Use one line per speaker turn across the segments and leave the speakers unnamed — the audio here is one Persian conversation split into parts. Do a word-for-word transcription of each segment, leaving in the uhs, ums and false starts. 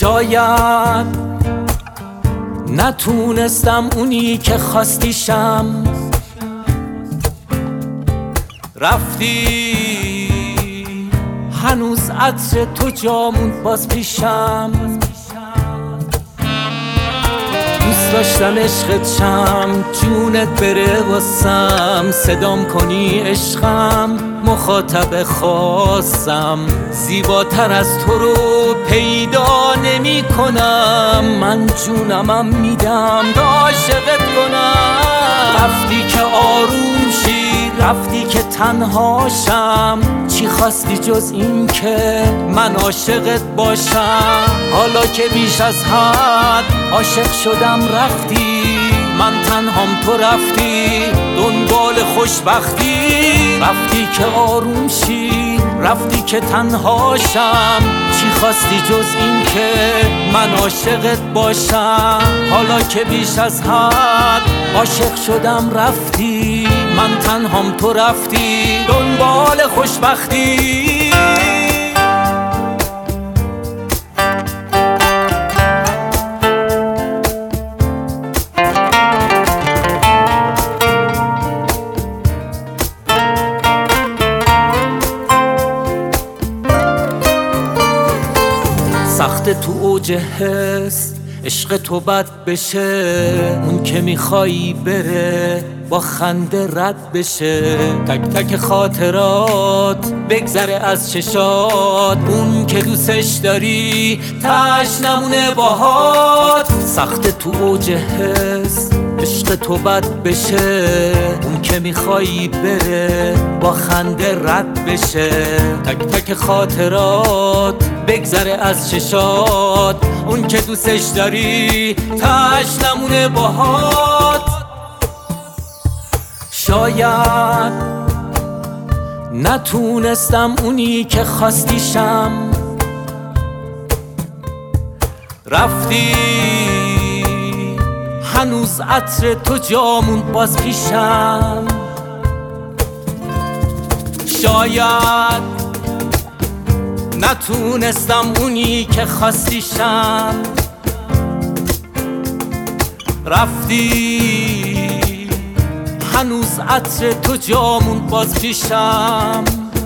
شاید نتونستم اونی که خواستیشم، رفتی هنوز عطر تو جامون باز پیشم. دوست داشتم عشقت شم، جونت بره واسم، صدام کنی عشقم، مخاطب خاصم. زیباتر از تو رو پیدا نمی کنم، من جونمم میدم تا عاشقت کنم. رفتی که آروم شی، رفتی که تنهاشم، چی خواستی جز این که من عاشقت باشم؟ حالا که بیش از حد عاشق شدم رفتی، من تنهام تو رفتی دنبال خوشبختی. رفتی که آروم شی، رفتی که تنهاشم، چی خواستی جز این که من عاشقت باشم؟ حالا که بیش از حد عاشق شدم رفتی، من تنهام تو رفتی دنبال خوشبختی. سخت تو اوج هست عشق تو بد بشه، اون که میخوایی بره با خنده رد بشه. تک تک خاطرات بگذره از چشات، اون که دوستش داری تاش نمونه باهات. سخت تو اوج هست عشق تو بد بشه، اون که میخوایی بره با خنده رد بشه. تک تک خاطرات بگذره از چشات، اون که دوستش داری تاش نمونه باهات. شاید نتونستم اونی که خواستیشم، رفتی هنوز عطر تو جامون باز پیشم. شاید نتونستم اونی که خواستیشم، رفتی هنوز عطر تو جامون باز پیشم.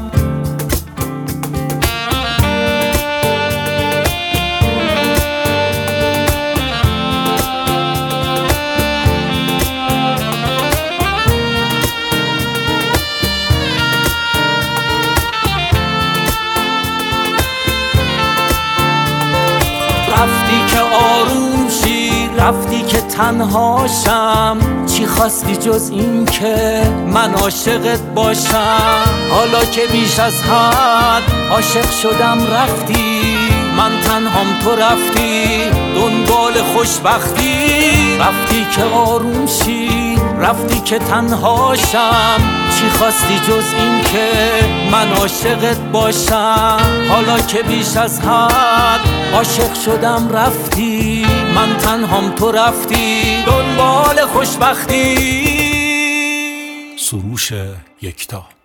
رفتی که آروم شی، رفتی که تنهاشم، چی خواستی جز این که من عاشقت باشم؟ حالا که بیش از حد عاشق شدم رفتی، من تنهام تو رفتی دنبال خوشبختی. رفتی که آروم شی، رفتی که تنهاشم، چی خواستی جز این که من عاشقت باشم؟ حالا که بیش از حد عاشق شدم رفتی، من تنهام تو رفتی دنبال خوشبختی.
سروش یکتا.